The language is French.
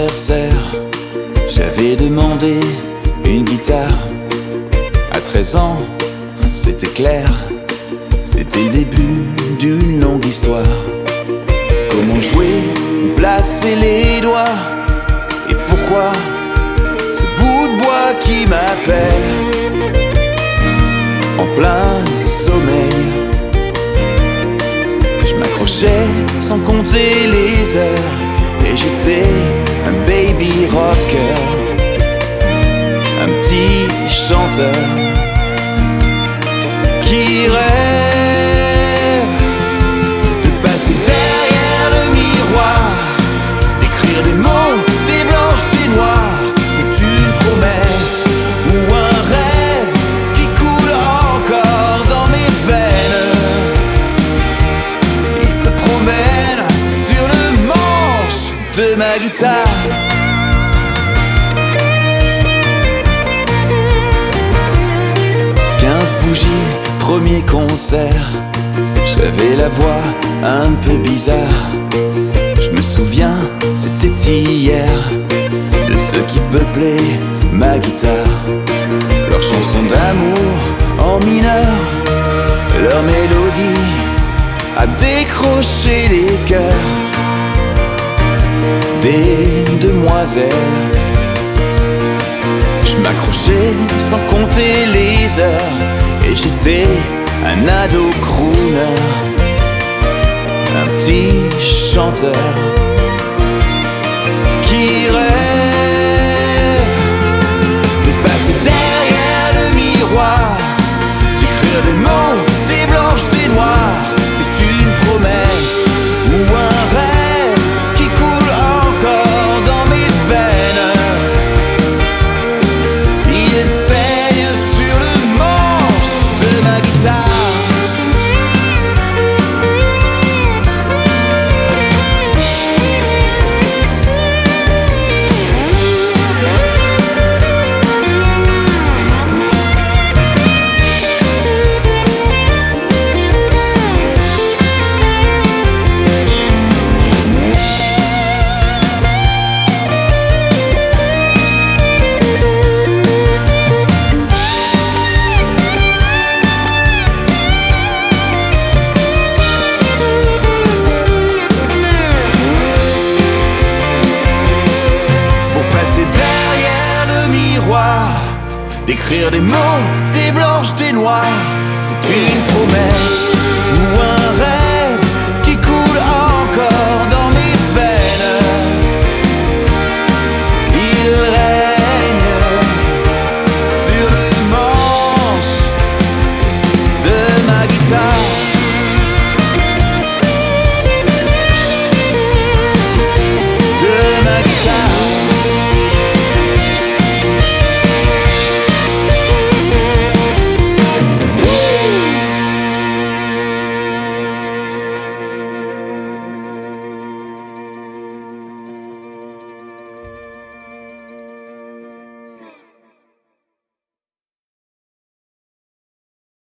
anniversaire, j'avais demandé une guitare. À 13 ans, c'était clair, c'était le début d'une longue histoire. Comment jouer, où placer les doigts, et pourquoi ce bout de bois qui m'appelle en plein sommeil. Je m'accrochais sans compter les heures, et j'étais un baby rocker, un petit chanteur qui rêve de passer derrière le miroir, d'écrire des mots, des blanches, des noirs. C'est une promesse ou un rêve qui coule encore dans mes veines. Il se promène sur le manche de ma guitare. Bougie, premier concert, j'avais la voix un peu bizarre. Je me souviens, c'était hier, de ceux qui peuplaient ma guitare. Leurs chansons d'amour en mineur, leur mélodie a décroché les cœurs des demoiselles. Je m'accrochais sans compter les heures, et j'étais un ado crooner, un petit chanteur qui rêve de passer derrière le miroir, d'écrire des mots, des blanches, des noirs. C'est une promesse ou un rêve qui coule encore dans mes veines. Il saigne sur le manche de ma guitare. D'écrire des mots, des blanches, des noirs. C'est une promesse ou un rêve